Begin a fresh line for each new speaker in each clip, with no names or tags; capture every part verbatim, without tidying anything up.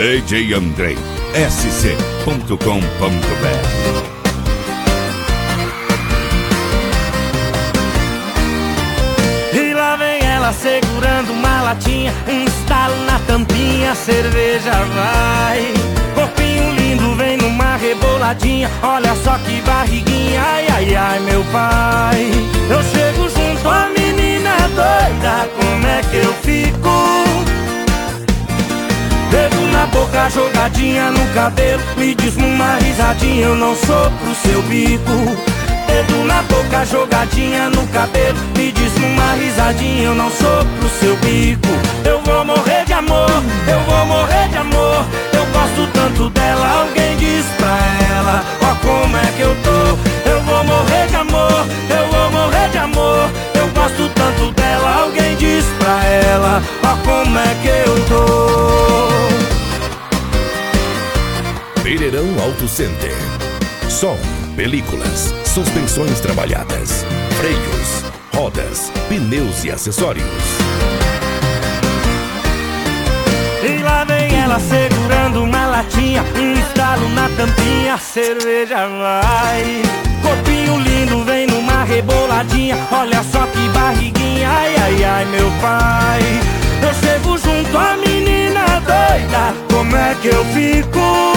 D J Andrei, S C ponto com ponto B R.
E lá vem ela segurando uma latinha, um estalo na tampinha, cerveja vai. Corpinho lindo, vem numa reboladinha, olha só que barriguinha, ai, ai, ai, meu pai. Eu chego junto à menina doida, como é que eu fico? Dedo na boca, jogadinha no cabelo, me diz numa risadinha, eu não sou pro seu bico. Dedo na boca, jogadinha no cabelo, me diz numa risadinha, eu não sou pro seu bico. Eu vou morrer de amor, eu vou morrer de amor, eu gosto tanto dela, alguém diz pra ela, ó como é que eu tô. Eu vou morrer de amor, eu vou morrer de amor, eu gosto tanto dela, alguém diz pra ela, ó como é que eu tô.
Pereirão Auto Center. Som, películas, suspensões trabalhadas, freios, rodas, pneus e acessórios.
E lá vem ela segurando uma latinha, um estalo na tampinha, cerveja vai. Corpinho lindo, vem numa reboladinha, olha só que barriguinha, ai, ai, ai, meu pai. Eu chego junto à menina doida, como é que eu fico?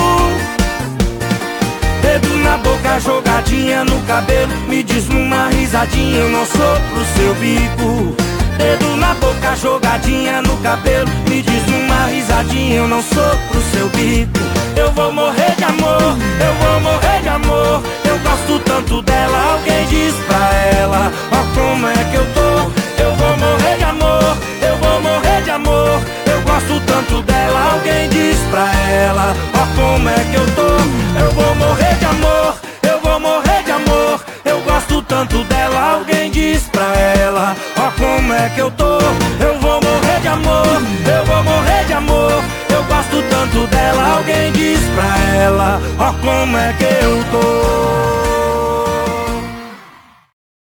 Dedo na boca, jogadinha no cabelo, me diz numa risadinha, eu não sou pro seu bico. Dedo na boca, jogadinha no cabelo, me diz numa risadinha, eu não sou pro seu bico. Eu vou morrer de amor, eu vou morrer de amor, eu gosto tanto dela, alguém diz pra ela, ó como é que eu tô. Eu vou morrer de amor, eu vou morrer de amor, eu gosto tanto dela, alguém diz pra ela, ó como é que eu tô. Eu vou morrer de amor, eu vou morrer de amor, eu gosto tanto dela, alguém diz pra ela, ó como é que eu tô. Eu vou morrer de amor, eu vou morrer de amor, eu gosto tanto dela, alguém diz pra ela, ó como é que eu tô.